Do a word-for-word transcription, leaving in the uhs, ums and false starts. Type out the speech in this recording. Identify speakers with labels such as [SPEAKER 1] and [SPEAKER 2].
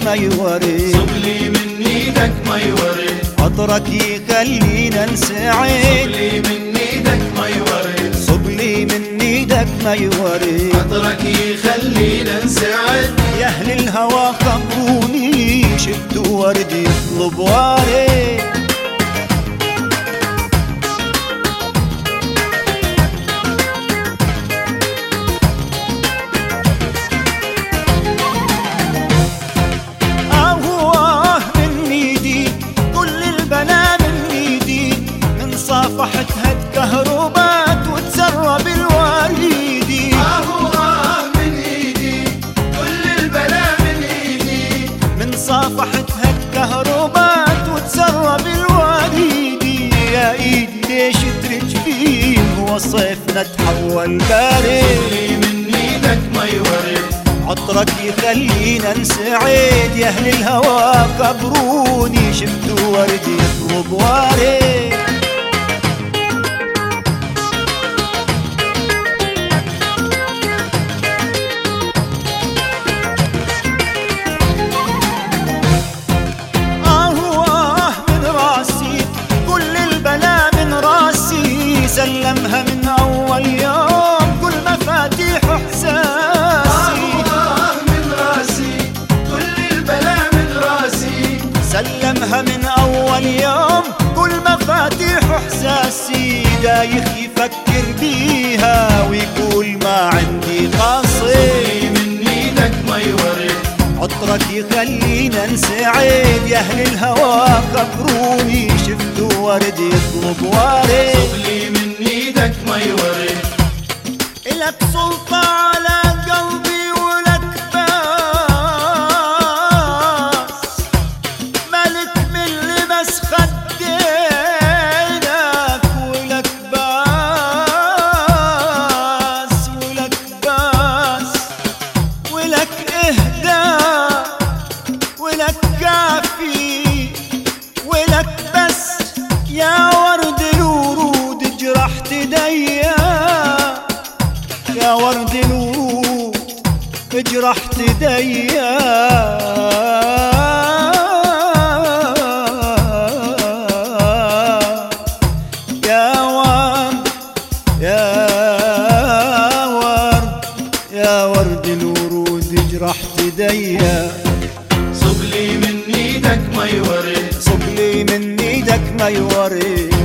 [SPEAKER 1] ما يورد،
[SPEAKER 2] صب لي من ايدك ما يورد،
[SPEAKER 1] عطرك يخلينا نسعد،
[SPEAKER 2] صب لي من ايدك ما يورد،
[SPEAKER 1] صب لي من ايدك ما يورد،
[SPEAKER 2] عطرك يخلينا نسعد.
[SPEAKER 1] يا اهل الهوى خبروني شفتوا ورد يطلب وارد. صافحتها الكهربات وتسرب الواليدي،
[SPEAKER 2] آه آه من ايدي كل البلا من ايدي،
[SPEAKER 1] من صافحتها الكهربات وتسرب الواليدي. يا ايدي ليش ترجفين وصيفنا تحول بارد،
[SPEAKER 2] صب لي من ايدك ما يورد،
[SPEAKER 1] عطرك يخلينا نسعد. يا اهل الهوى خبروني شفتوا ورد يطلب وارد. سلمها من أول يوم كل مفاتيح إحساسي،
[SPEAKER 2] آه من راسي كل البلا من راسي،
[SPEAKER 1] سلمها من أول يوم كل مفاتيح إحساسي. دايخ يفكر بيها ويقول ما عندي قصير،
[SPEAKER 2] صب لي من إيدك ما يورد،
[SPEAKER 1] عطرك يخلينا نسعد. يا أهل الهوى خبروني شفتوا ورد يطلب وارد،
[SPEAKER 2] صب لي من ايدك ما يورد،
[SPEAKER 1] إلك سلطة على قلبي ولك باس، ملك من لبس خدينك ولك باس، ولك باس ولك إهداء ولك كافي ولك بس. يا ورد الورود جرحت ايديا، يا ورد الورود جرحت ايديا. يا ورد يا ورد يا ورد الورود جرحت ايديا.
[SPEAKER 2] صب لي من ايدك ما يورد،
[SPEAKER 1] صب لي من ايدك ما يورد،